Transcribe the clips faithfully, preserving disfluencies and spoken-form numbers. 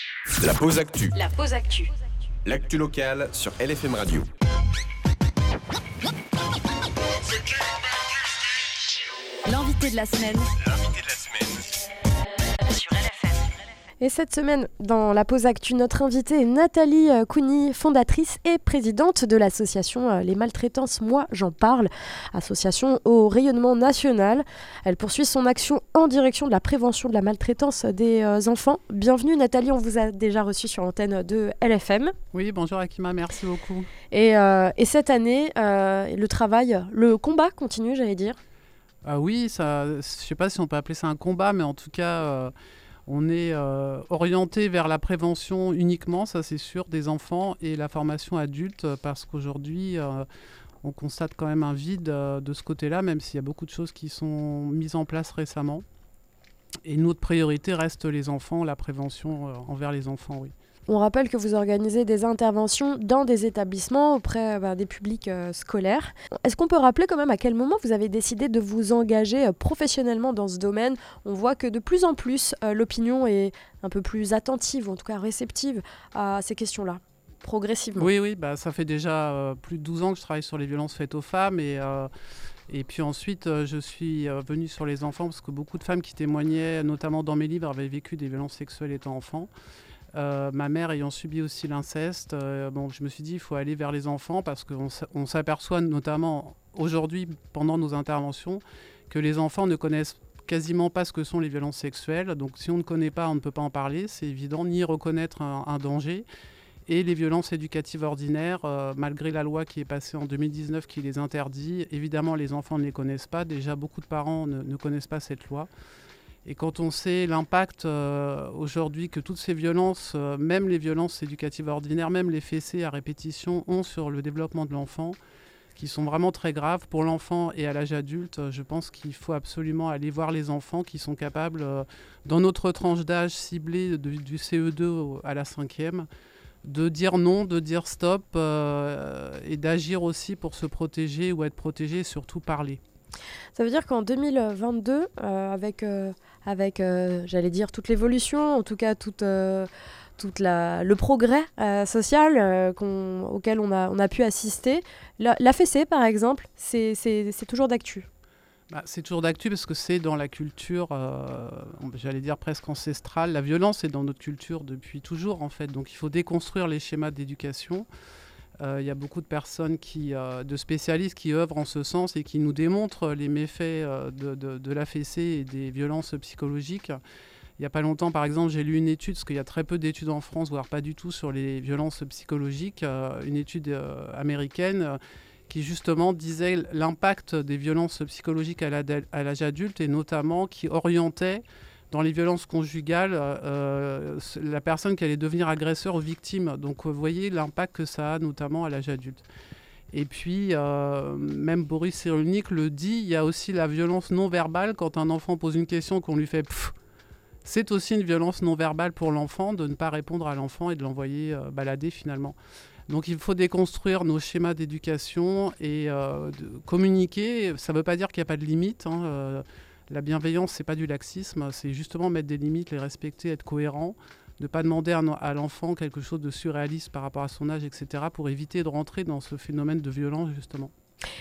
La pause actu. La pause actu. L'actu locale sur L F M Radio. L'invité de la semaine. L'invité de la semaine. Sur L F M. Et cette semaine, dans la pause actu, notre invitée est Nathalie Cougny, fondatrice et présidente de l'association Les Maltraitances Moi J'en Parle, association au rayonnement national. Elle poursuit son action en direction de la prévention de la maltraitance des euh, enfants. Bienvenue Nathalie, on vous a déjà reçu sur l'antenne de L F M. Oui, bonjour Akima, merci beaucoup. Et, euh, et cette année, euh, le travail, le combat continue, j'allais dire. Ah oui, ça, je ne sais pas si on peut appeler ça un combat, mais en tout cas... Euh, On est euh, orienté vers la prévention uniquement, ça c'est sûr, des enfants et la formation adulte parce qu'aujourd'hui, euh, on constate quand même un vide euh, de ce côté-là, même s'il y a beaucoup de choses qui sont mises en place récemment. Et notre priorité reste les enfants, la prévention euh, envers les enfants, oui. On rappelle que vous organisez des interventions dans des établissements auprès bah, des publics euh, scolaires. Est-ce qu'on peut rappeler quand même à quel moment vous avez décidé de vous engager euh, professionnellement dans ce domaine ? On voit que de plus en plus, euh, l'opinion est un peu plus attentive, ou en tout cas réceptive à ces questions-là, progressivement. Oui, oui, bah, ça fait déjà euh, plus de douze ans que je travaille sur les violences faites aux femmes et... Euh, Et puis ensuite, euh, je suis euh, venue sur les enfants parce que beaucoup de femmes qui témoignaient, notamment dans mes livres, avaient vécu des violences sexuelles étant enfants. Euh, ma mère ayant subi aussi l'inceste, euh, bon, je me suis dit il faut aller vers les enfants parce qu'on on s'aperçoit notamment aujourd'hui, pendant nos interventions, que les enfants ne connaissent quasiment pas ce que sont les violences sexuelles. Donc si on ne connaît pas, on ne peut pas en parler, c'est évident, ni reconnaître un, un danger. Et les violences éducatives ordinaires, euh, malgré la loi qui est passée en deux mille dix-neuf qui les interdit, évidemment les enfants ne les connaissent pas. Déjà, beaucoup de parents ne, ne connaissent pas cette loi. Et quand on sait l'impact euh, aujourd'hui que toutes ces violences, euh, même les violences éducatives ordinaires, même les fessées à répétition, ont sur le développement de l'enfant, qui sont vraiment très graves pour l'enfant et à l'âge adulte, je pense qu'il faut absolument aller voir les enfants qui sont capables, euh, dans notre tranche d'âge ciblée de, du C E deux à la cinquième, de dire non, de dire stop euh, et d'agir aussi pour se protéger ou être protégé et surtout parler. Ça veut dire qu'en deux mille vingt-deux, euh, avec, euh, avec euh, j'allais dire, toute l'évolution, en tout cas toute, euh, toute la, le progrès euh, social euh, qu'on, auquel on a, on a pu assister, la, la fessée par exemple, c'est, c'est, c'est toujours d'actu. Bah, c'est toujours d'actu parce que c'est dans la culture, euh, j'allais dire presque ancestrale. La violence est dans notre culture depuis toujours en fait. Donc il faut déconstruire les schémas d'éducation. Il euh, y a beaucoup de personnes, qui, euh, de spécialistes qui œuvrent en ce sens et qui nous démontrent les méfaits euh, de, de, de la fessée et des violences psychologiques. Il n'y a pas longtemps, par exemple, j'ai lu une étude, parce qu'il y a très peu d'études en France, voire pas du tout, sur les violences psychologiques, euh, une étude euh, américaine euh, qui justement disait l'impact des violences psychologiques à l'âge adulte et notamment qui orientait dans les violences conjugales euh, la personne qui allait devenir agresseur ou victime. Donc vous voyez l'impact que ça a notamment à l'âge adulte. Et puis euh, même Boris Cyrulnik le dit, il y a aussi la violence non verbale quand un enfant pose une question qu'on lui fait pfff. C'est aussi une violence non verbale pour l'enfant de ne pas répondre à l'enfant et de l'envoyer euh, balader finalement. Donc il faut déconstruire nos schémas d'éducation et euh, de communiquer. Ça ne veut pas dire qu'il n'y a pas de limites. Hein. Euh, la bienveillance, ce n'est pas du laxisme. C'est justement mettre des limites, les respecter, être cohérent. Ne pas demander à, à l'enfant quelque chose de surréaliste par rapport à son âge, et cetera pour éviter de rentrer dans ce phénomène de violence, justement.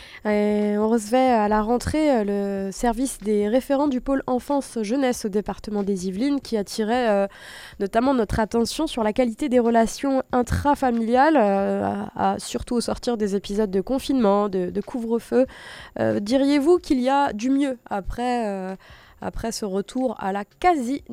Et on recevait à la rentrée le service des référents du pôle enfance-jeunesse au département des Yvelines qui attirait euh, notamment notre attention sur la qualité des relations intrafamiliales, euh, à, à, surtout au sortir des épisodes de confinement, de, de couvre-feu. Euh, diriez-vous qu'il y a du mieux après, euh, après ce retour à la quasi-normale ?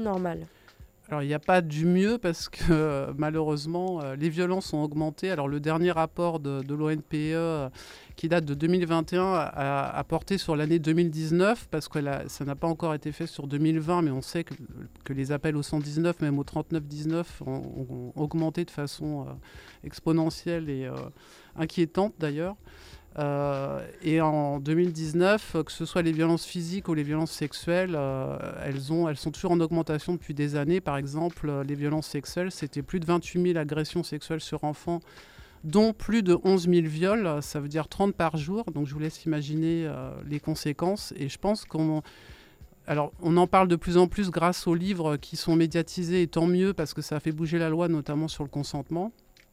Alors, il n'y a pas du mieux parce que euh, malheureusement, euh, les violences ont augmenté. Alors, le dernier rapport de, de l'O N P E euh, qui date de deux mille vingt et un a, a porté sur l'année deux mille dix-neuf parce que la, ça n'a pas encore été fait sur deux mille vingt, mais on sait que, que les appels au cent dix-neuf, même au trente-neuf dix-neuf, ont, ont augmenté de façon euh, exponentielle et euh, inquiétante d'ailleurs. Euh, et en deux mille dix-neuf, que ce soit les violences physiques ou les violences sexuelles, euh, elles, ont, elles sont toujours en augmentation depuis des années. Par exemple, les violences sexuelles, c'était plus de vingt-huit mille agressions sexuelles sur enfants, dont plus de onze mille viols, ça veut dire trente par jour. Donc je vous laisse imaginer euh, les conséquences. Et je pense qu'on Alors, on en parle de plus en plus grâce aux livres qui sont médiatisés, et tant mieux, parce que ça a fait bouger la loi, notamment sur le consentement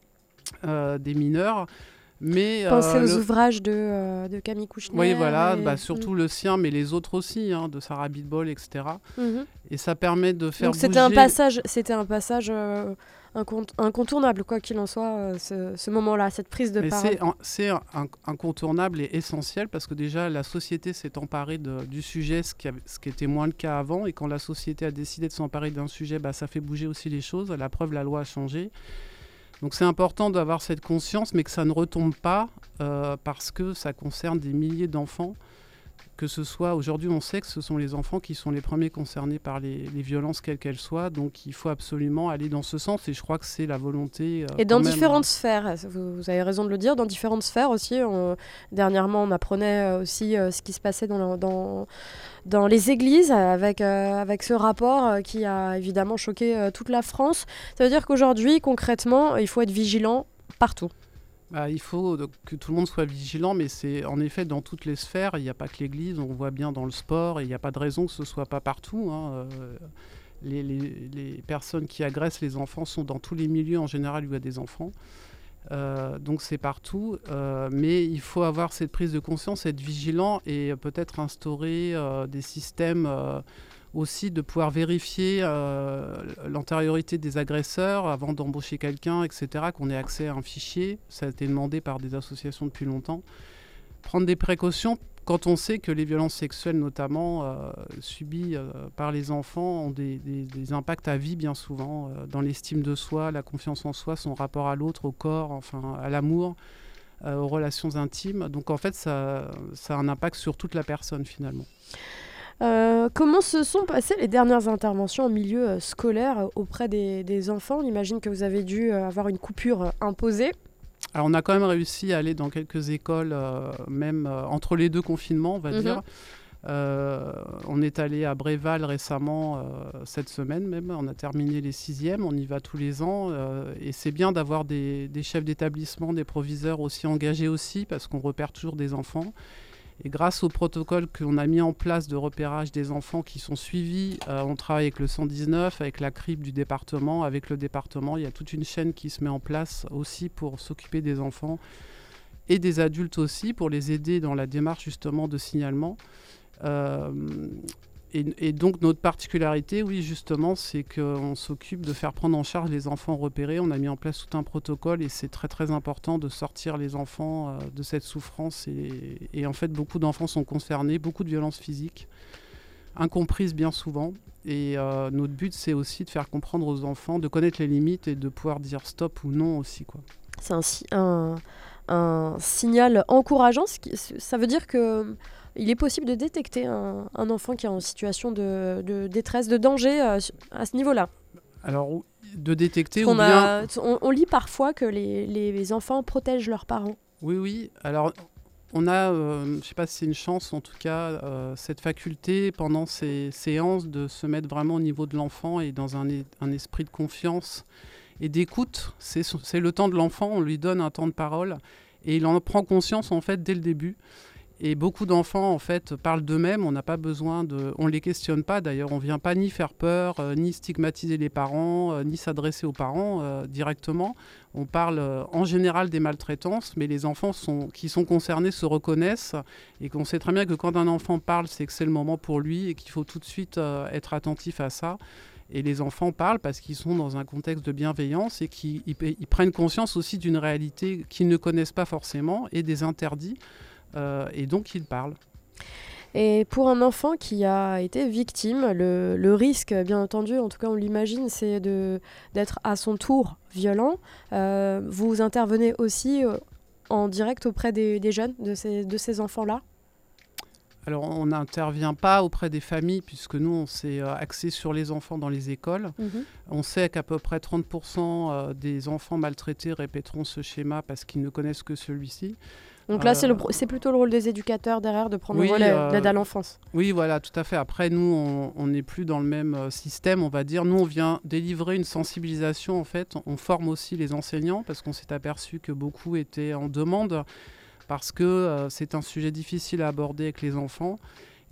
euh, des mineurs. Mais, Pensez euh, aux le... ouvrages de, euh, de Camille Kouchner. Oui, voilà, et... bah, surtout mmh. le sien, mais les autres aussi, hein, de Sarah Abitbol, et cetera. Mmh. Et ça permet de faire Donc, bouger... C'était un passage, c'était un passage euh, incont- incontournable, quoi qu'il en soit, euh, ce, ce moment-là, cette prise de mais parole. C'est, un, c'est un, un, incontournable et essentiel, parce que déjà, la société s'est emparée de, du sujet, ce qui, avait, ce qui était moins le cas avant. Et quand la société a décidé de s'emparer d'un sujet, bah, ça fait bouger aussi les choses. La preuve, la loi a changé. Donc c'est important d'avoir cette conscience, mais que ça ne retombe pas euh, parce que ça concerne des milliers d'enfants. Que ce soit, aujourd'hui, on sait que ce sont les enfants qui sont les premiers concernés par les, les violences, quelles qu'elles soient. Donc il faut absolument aller dans ce sens, et je crois que c'est la volonté. Euh, et dans même, différentes hein. sphères, vous, vous avez raison de le dire, dans différentes sphères aussi. On, dernièrement, on apprenait aussi euh, ce qui se passait dans, le, dans, dans les églises avec, euh, avec ce rapport euh, qui a évidemment choqué euh, toute la France. Ça veut dire qu'aujourd'hui, concrètement, il faut être vigilant partout. Bah, il faut que tout le monde soit vigilant, mais c'est en effet dans toutes les sphères. Il n'y a pas que l'Église, on voit bien dans le sport, et il n'y a pas de raison que ce ne soit pas partout. Hein. Euh, les, les, les personnes qui agressent les enfants sont dans tous les milieux en général où il y a des enfants. Euh, donc c'est partout, euh, mais il faut avoir cette prise de conscience, être vigilant, et peut-être instaurer euh, des systèmes euh, aussi de pouvoir vérifier euh, l'antériorité des agresseurs avant d'embaucher quelqu'un, et cetera, qu'on ait accès à un fichier. Ça a été demandé par des associations depuis longtemps. Prendre des précautions quand on sait que les violences sexuelles, notamment euh, subies euh, par les enfants, ont des, des, des impacts à vie bien souvent, euh, dans l'estime de soi, la confiance en soi, son rapport à l'autre, au corps, enfin à l'amour, euh, aux relations intimes. Donc en fait, ça, ça a un impact sur toute la personne finalement. Euh, comment se sont passées les dernières interventions en milieu euh, scolaire euh, auprès des, des enfants ? On imagine que vous avez dû euh, avoir une coupure euh, imposée. Alors on a quand même réussi à aller dans quelques écoles, euh, même euh, entre les deux confinements, on va mmh. dire. Euh, on est allé à Bréval récemment, euh, cette semaine même. On a terminé les sixièmes, on y va tous les ans. Euh, et c'est bien d'avoir des, des chefs d'établissement, des proviseurs aussi engagés aussi, parce qu'on repère toujours des enfants. Et grâce au protocole qu'on a mis en place de repérage des enfants qui sont suivis, euh, on travaille avec le cent dix-neuf, avec la C R I B du département, avec le département. Il y a toute une chaîne qui se met en place aussi pour s'occuper des enfants et des adultes aussi, pour les aider dans la démarche justement de signalement. Euh, et, et donc notre particularité, oui justement, c'est qu'on s'occupe de faire prendre en charge les enfants repérés. On a mis en place tout un protocole, et c'est très très important de sortir les enfants euh, de cette souffrance. Et, et en fait, beaucoup d'enfants sont concernés, beaucoup de violences physiques, incomprises bien souvent. Et euh, notre but, c'est aussi de faire comprendre aux enfants, de connaître les limites et de pouvoir dire stop ou non aussi, quoi. C'est un, un, un signal encourageant. Ça veut dire que il est possible de détecter un, un enfant qui est en situation de, de détresse, de danger euh, à ce niveau-là. Alors, de détecter on ou bien... A, on, on lit parfois que les, les enfants protègent leurs parents. Oui, oui. Alors, on a, euh, je ne sais pas si c'est une chance, en tout cas, euh, cette faculté, pendant ces séances, de se mettre vraiment au niveau de l'enfant et dans un, un esprit de confiance et d'écoute. C'est, c'est le temps de l'enfant, on lui donne un temps de parole et il en prend conscience, en fait, dès le début. Et beaucoup d'enfants, en fait, parlent d'eux-mêmes. On n'a pas besoin de... On ne les questionne pas, d'ailleurs. On ne vient pas ni faire peur, euh, ni stigmatiser les parents, euh, ni s'adresser aux parents euh, directement. On parle euh, en général des maltraitances, mais les enfants sont, qui sont concernés se reconnaissent. Et qu'on sait très bien que quand un enfant parle, c'est que c'est le moment pour lui et qu'il faut tout de suite euh, être attentif à ça. Et les enfants parlent parce qu'ils sont dans un contexte de bienveillance et qu'ils ils, ils prennent conscience aussi d'une réalité qu'ils ne connaissent pas forcément et des interdits. Euh, et donc, il parle. Et pour un enfant qui a été victime, le, le risque, bien entendu, en tout cas on l'imagine, c'est de, d'être à son tour violent. Euh, vous intervenez aussi euh, en direct auprès des, des jeunes, de ces, de ces enfants-là ? Alors, on n'intervient pas auprès des familles, puisque nous, on s'est euh, axé sur les enfants dans les écoles. Mmh. On sait qu'à peu près trente pour cent euh, des enfants maltraités répéteront ce schéma parce qu'ils ne connaissent que celui-ci. Donc là, euh, c'est, le, c'est plutôt le rôle des éducateurs derrière de prendre oui, le relais euh, d'aide à l'enfance. Oui, voilà, tout à fait. Après, nous, on n'est plus dans le même euh, système, on va dire. Nous, on vient délivrer une sensibilisation, en fait. On forme aussi les enseignants parce qu'on s'est aperçu que beaucoup étaient en demande parce que euh, c'est un sujet difficile à aborder avec les enfants.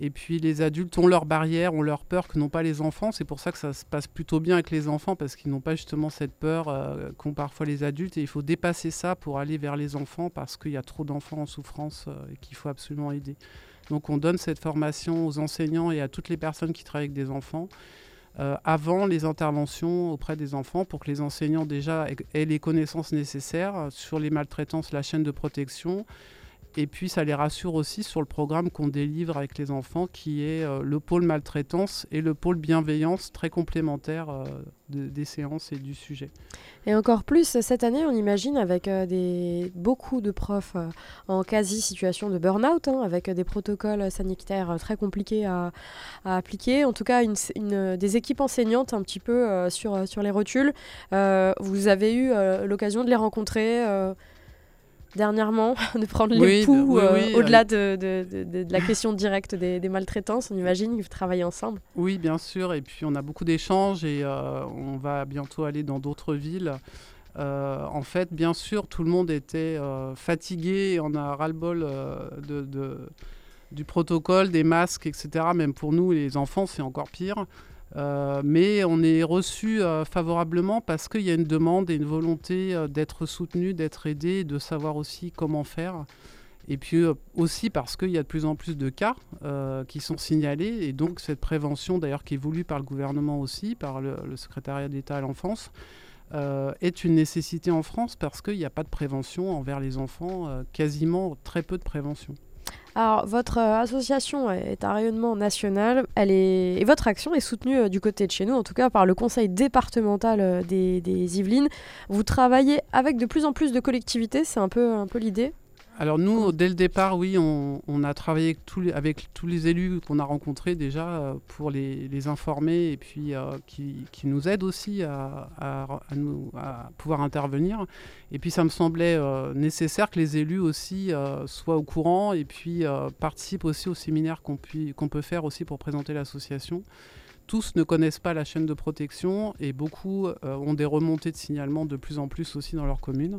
Et puis les adultes ont leurs barrières, ont leur peur que n'ont pas les enfants. C'est pour ça que ça se passe plutôt bien avec les enfants, parce qu'ils n'ont pas justement cette peur euh, qu'ont parfois les adultes. Et il faut dépasser ça pour aller vers les enfants, parce qu'il y a trop d'enfants en souffrance euh, et qu'il faut absolument aider. Donc on donne cette formation aux enseignants et à toutes les personnes qui travaillent avec des enfants euh, avant les interventions auprès des enfants, pour que les enseignants déjà aient les connaissances nécessaires sur les maltraitances, la chaîne de protection. Et puis, ça les rassure aussi sur le programme qu'on délivre avec les enfants, qui est euh, le pôle maltraitance et le pôle bienveillance, très complémentaires euh, de, des séances et du sujet. Et encore plus, cette année, on imagine, avec euh, des, beaucoup de profs euh, en quasi-situation de burn-out, hein, avec euh, des protocoles sanitaires euh, très compliqués à, à appliquer. En tout cas, une, une, des équipes enseignantes un petit peu euh, sur, sur les rotules. Euh, vous avez eu euh, l'occasion de les rencontrer euh, dernièrement, de prendre oui, les pouls oui, euh, oui, au-delà de, de, de, de, de la question directe des, des maltraitances. On imagine que vous travaillez ensemble. Oui, bien sûr. Et puis, on a beaucoup d'échanges et euh, on va bientôt aller dans d'autres villes. Euh, en fait, bien sûr, tout le monde était euh, fatigué. Et on a ras-le-bol euh, de, de, du protocole, des masques, et cetera. Même pour nous, les enfants, c'est encore pire. Euh, mais on est reçu euh, favorablement parce qu'il y a une demande et une volonté euh, d'être soutenu, d'être aidé, de savoir aussi comment faire. Et puis euh, aussi parce qu'il y a de plus en plus de cas euh, qui sont signalés. Et donc cette prévention, d'ailleurs, qui est voulue par le gouvernement aussi, par le, le secrétariat d'État à l'enfance, euh, est une nécessité en France parce qu'il n'y a pas de prévention envers les enfants, euh, quasiment très peu de prévention. Alors, votre euh, association est un rayonnement national, elle est... et votre action est soutenue euh, du côté de chez nous, en tout cas par le conseil départemental euh, des, des Yvelines. Vous travaillez avec de plus en plus de collectivités, c'est un peu, un peu l'idée ? Alors nous, dès le départ, oui, on, on a travaillé avec tous, les, avec tous les élus qu'on a rencontrés déjà euh, pour les, les informer et puis euh, qui, qui nous aident aussi à, à, à, nous, à pouvoir intervenir. Et puis ça me semblait euh, nécessaire que les élus aussi euh, soient au courant et puis euh, participent aussi aux séminaires qu'on, puis, qu'on peut faire aussi pour présenter l'association. Tous ne connaissent pas la chaîne de protection et beaucoup euh, ont des remontées de signalement de plus en plus aussi dans leur commune.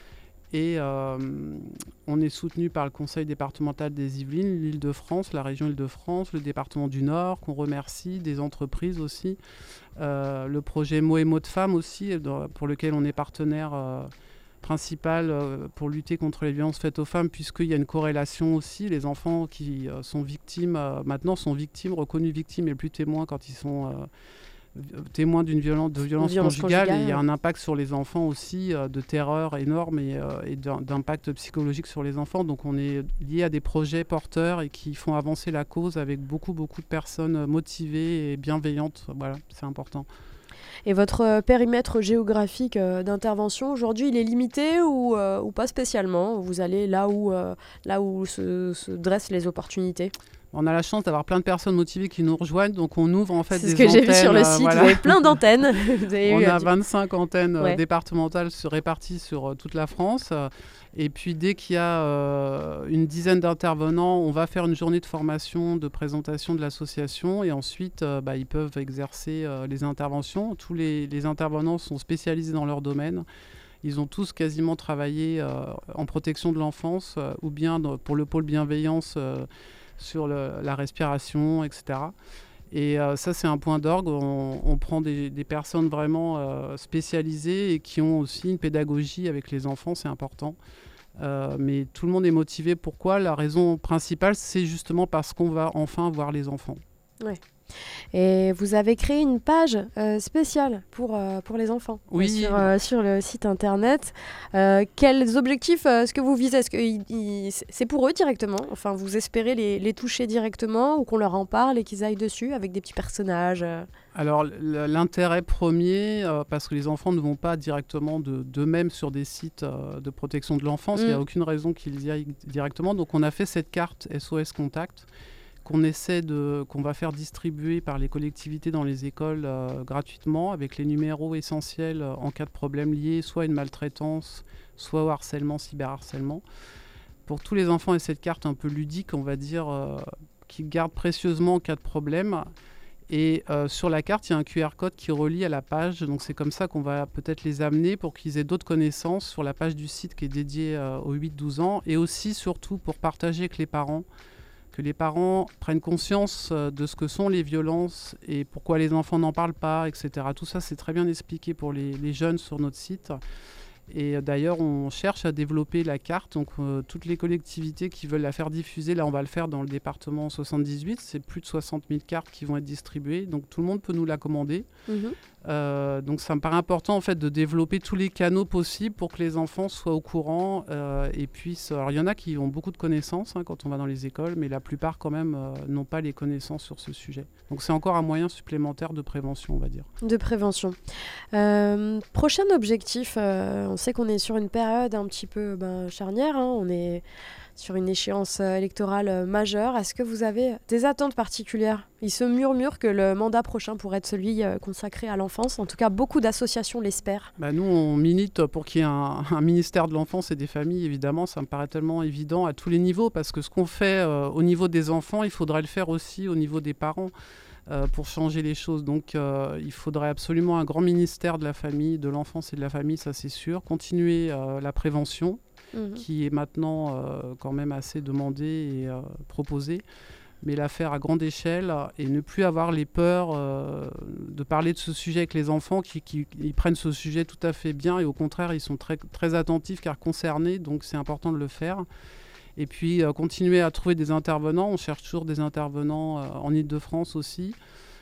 Et euh, on est soutenu par le conseil départemental des Yvelines, l'Île-de-France, la région Île-de-France, le département du Nord, qu'on remercie, des entreprises aussi. Euh, le projet Mots et Mots de Femmes aussi, pour lequel on est partenaire euh, principal euh, pour lutter contre les violences faites aux femmes, puisqu'il y a une corrélation aussi. Les enfants qui euh, sont victimes, euh, maintenant sont victimes, reconnus victimes et plus témoins quand ils sont... Euh, témoins d'une violence, de violence, violence conjugale, conjugale, et il y a un impact sur les enfants aussi, euh, de terreur énorme et, euh, et d'impact psychologique sur les enfants. Donc on est lié à des projets porteurs et qui font avancer la cause avec beaucoup, beaucoup de personnes motivées et bienveillantes. Voilà, c'est important. Et votre euh, périmètre géographique euh, d'intervention, aujourd'hui, il est limité ou, euh, ou pas spécialement ? Vous allez là où, euh, là où se, se dressent les opportunités ? On a la chance d'avoir plein de personnes motivées qui nous rejoignent, donc on ouvre en fait c'est des antennes. C'est ce que j'ai vu sur le euh, site, voilà. vous avez plein d'antennes. Vous avez on eu a un... vingt-cinq antennes ouais. euh, départementales sur, réparties sur euh, toute la France. Euh, et puis dès qu'il y a euh, une dizaine d'intervenants, on va faire une journée de formation, de présentation de l'association. Et ensuite, euh, bah, ils peuvent exercer euh, les interventions. Tous les, les intervenants sont spécialisés dans leur domaine. Ils ont tous quasiment travaillé euh, en protection de l'enfance euh, ou bien dans, pour le pôle bienveillance euh, sur le, la respiration, et cetera. Et euh, ça, c'est un point d'orgue. On, on prend des, des personnes vraiment euh, spécialisées et qui ont aussi une pédagogie avec les enfants, c'est important. Euh, mais tout le monde est motivé. Pourquoi ? La raison principale, c'est justement parce qu'on va enfin voir les enfants. Ouais. Et vous avez créé une page euh, spéciale pour, euh, pour les enfants oui. euh, sur, euh, sur le site internet. Euh, quels objectifs euh, est-ce que vous visez ? Est-ce que il, il, c'est pour eux directement ? Enfin, vous espérez les, les toucher directement ou qu'on leur en parle et qu'ils aillent dessus avec des petits personnages euh... Alors, l'intérêt premier, euh, parce que les enfants ne vont pas directement de, d'eux-mêmes sur des sites euh, de protection de l'enfance, il mmh. n'y a aucune raison qu'ils y aillent directement. Donc, on a fait cette carte S O S Contact qu'on essaie de, qu'on va faire distribuer par les collectivités dans les écoles euh, gratuitement, avec les numéros essentiels euh, en cas de problème lié soit à une maltraitance, soit au harcèlement, cyberharcèlement. Pour tous les enfants, et cette carte un peu ludique, on va dire, euh, qu'ils gardent précieusement en cas de problème. Et euh, sur la carte, il y a un Q R code qui relie à la page. Donc c'est comme ça qu'on va peut-être les amener pour qu'ils aient d'autres connaissances sur la page du site qui est dédiée euh, aux huit douze ans. Et aussi, surtout, pour partager avec les parents, que les parents prennent conscience euh, de ce que sont les violences et pourquoi les enfants n'en parlent pas, et cetera. Tout ça, c'est très bien expliqué pour les, les jeunes sur notre site. Et euh, d'ailleurs, on cherche à développer la carte. Donc, euh, toutes les collectivités qui veulent la faire diffuser, là, on va le faire dans le département soixante-dix-huit. C'est plus de soixante mille cartes qui vont être distribuées. Donc, tout le monde peut nous la commander. Mmh. Euh, donc, ça me paraît important, en fait, de développer tous les canaux possibles pour que les enfants soient au courant euh, et puissent... Alors, il y en a qui ont beaucoup de connaissances hein, quand on va dans les écoles, mais la plupart, quand même, euh, n'ont pas les connaissances sur ce sujet. Donc, c'est encore un moyen supplémentaire de prévention, on va dire. De prévention. Euh, prochain objectif, euh, on sait qu'on est sur une période un petit peu ben, charnière, hein, on est sur une échéance euh, électorale euh, majeure. Est-ce que vous avez des attentes particulières ? Il se murmure que le mandat prochain pourrait être celui euh, consacré à l'enfance. En tout cas, beaucoup d'associations l'espèrent. Bah nous, on milite pour qu'il y ait un, un ministère de l'enfance et des familles, évidemment. Ça me paraît tellement évident à tous les niveaux, parce que ce qu'on fait euh, au niveau des enfants, il faudrait le faire aussi au niveau des parents. Euh, pour changer les choses. Donc euh, il faudrait absolument un grand ministère de la famille, de l'enfance et de la famille, ça c'est sûr. Continuer euh, la prévention, mmh. qui est maintenant euh, quand même assez demandée et euh, proposée, mais la faire à grande échelle et ne plus avoir les peurs euh, de parler de ce sujet avec les enfants qui, qui ils prennent ce sujet tout à fait bien et au contraire ils sont très, très attentifs car concernés, donc c'est important de le faire. Et puis euh, continuer à trouver des intervenants. On cherche toujours des intervenants euh, en Ile-de-France aussi.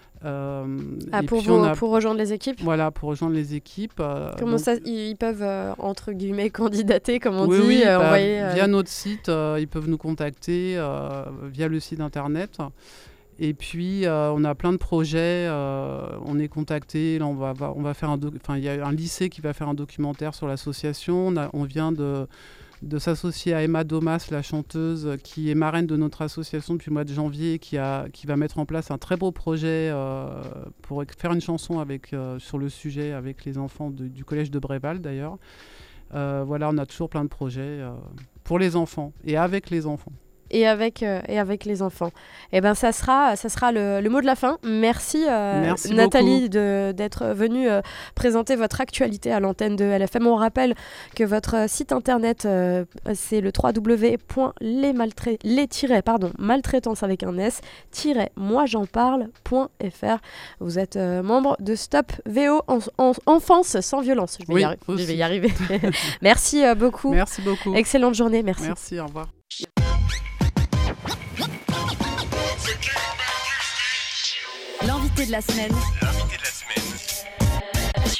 Euh, ah, et pour, puis vous, on a... pour rejoindre les équipes ? Voilà, pour rejoindre les équipes. Euh, Comment donc... ça, ils peuvent, euh, entre guillemets, candidater, comme on oui, dit oui, euh, bah, envoyer, euh... via notre site, euh, ils peuvent nous contacter euh, via le site internet. Et puis, euh, on a plein de projets. Euh, on est contacté. Là, on va, on va faire un... Doc... Enfin, il y a un lycée qui va faire un documentaire sur l'association. On, a... on vient de... de s'associer à Emma Domas, la chanteuse, qui est marraine de notre association depuis le mois de janvier, qui, a, qui va mettre en place un très beau projet euh, pour faire une chanson avec, euh, sur le sujet avec les enfants de, du collège de Bréval, d'ailleurs. Euh, voilà, on a toujours plein de projets euh, pour les enfants et avec les enfants. Et avec, euh, et avec les enfants. Et ben ça sera, ça sera le, le mot de la fin. Merci, euh, Merci Nathalie de, d'être venue euh, présenter votre actualité à l'antenne de L F M. On rappelle que votre site internet, euh, c'est le w w w point les maltrai- les pardon, maltraitance avec un S, moi j'en parle point f r. Vous êtes euh, membre de Stop V O en, en, Enfance sans violence. Je vais, oui, y, arri- je vais y arriver. Merci euh, beaucoup. Merci beaucoup. Excellente journée. Merci. Merci, au revoir. L'invité de la semaine. L'invité de la semaine.